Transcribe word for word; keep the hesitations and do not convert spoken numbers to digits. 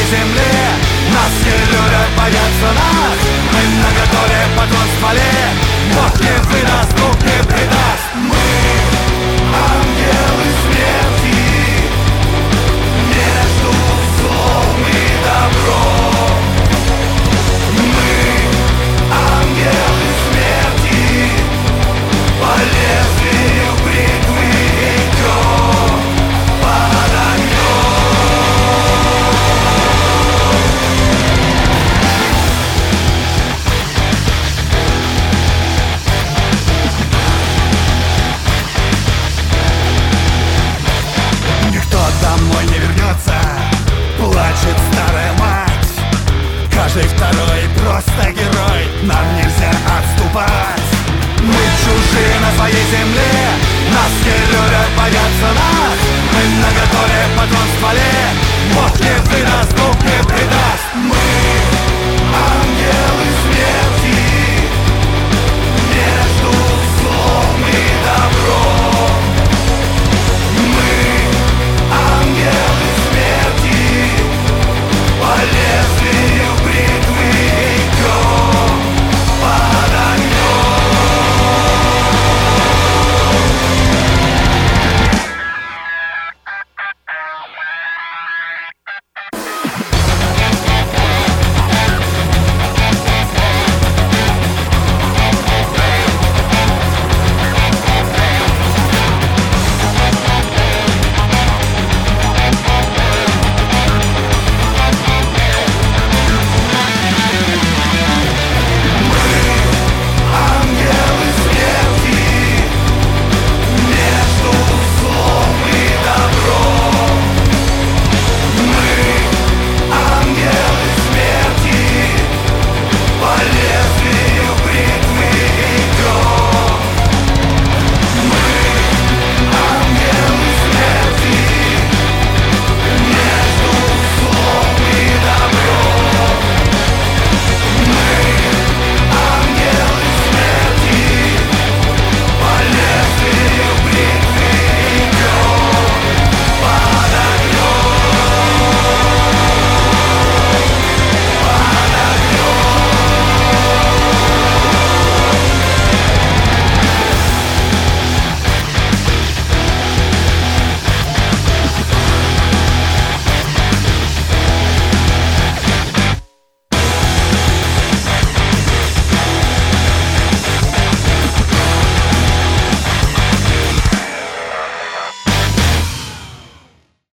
земле. Нас не любят, боятся нас. Мы наготове, патрон в стволе. Бог не выдаст, Бог не предаст. Мы ангелы смерти между злом и добром. Мы ангелы смерти по лезвию бритвы идем под огнем. Никто домой не вернется, плачет старая мать. Каждый второй просто герой, нам нельзя отступать. Мы чужие на своей земле, нас не любят, боятся нас. Мы наготове, патрон в стволе. Бог не выдаст.